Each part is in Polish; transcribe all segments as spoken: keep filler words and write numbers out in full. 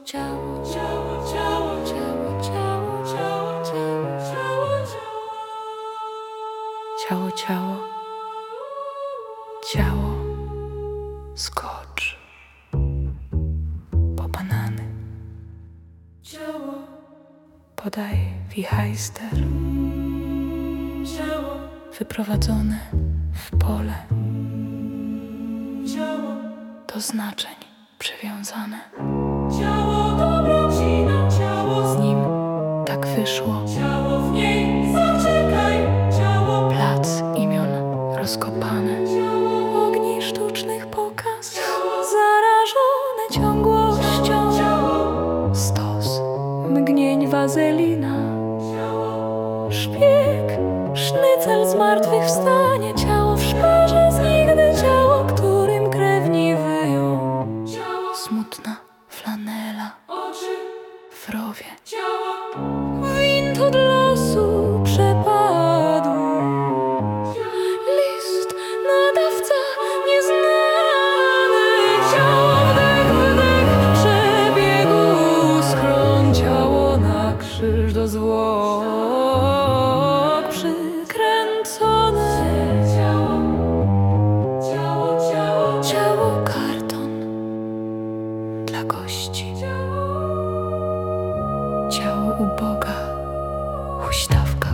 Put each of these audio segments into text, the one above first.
ciało, ciało, ciało, ciało, ciało, ciało, ciało, ciało, ciało, ciało, ciało, skocz po banany, ciało, podaj wichajster, ciało, wyprowadzone w pole, ciało, do znaczeń przywiązane. Ciało dobrocina, ciało, z nim tak wyszło. Ciało w niej, zaczekaj, ciało, plac imion rozkopane. Ciało ogni sztucznych pokaz, ciało, zarażone ciągłością. Ciało, stos mgnień wazelina. Ciało, szpieg, sznycel zmartwychwstanie. Ciało w szparze z nigdy, ciało, którym krewni wyją. Ciało, smutna flanela, oczy w rowie. Ciało, wind od losu przepadł. List, nadawca nieznany. Ciało, wdech, wdech przebiegł schron. Ciało na krzyż do zwłok przykręcone. Ciało, ciało, ciało, ciało, karton dla gości. Ciało uboga, huśtawka.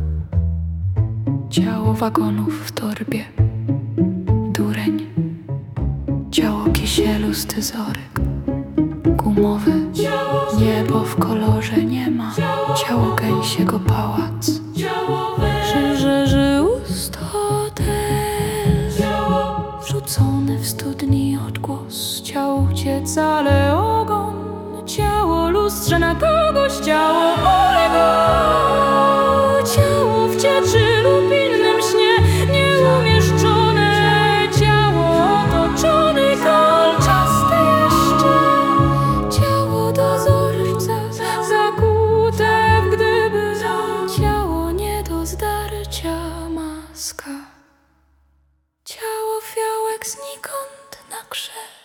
Ciało wagonów w torbie, dureń. Ciało kisielu styzorek, gumowy. Niebo w kolorze nie ma. Ciało gęsiego pałac. Żyży ust hotel. Wrzucony w studni odgłos. Ciało uciec, ale ogon. Ciało lustrze na kogoś. Ciało uległo. Ciało w cieczy lub innym śnie nieumieszczone. Ciało otoczony kolczaste jeszcze. Ciało dozorca zakute w gdyby. Ciało nie do zdarcia maska. Ciało fiołek znikąd na krzew.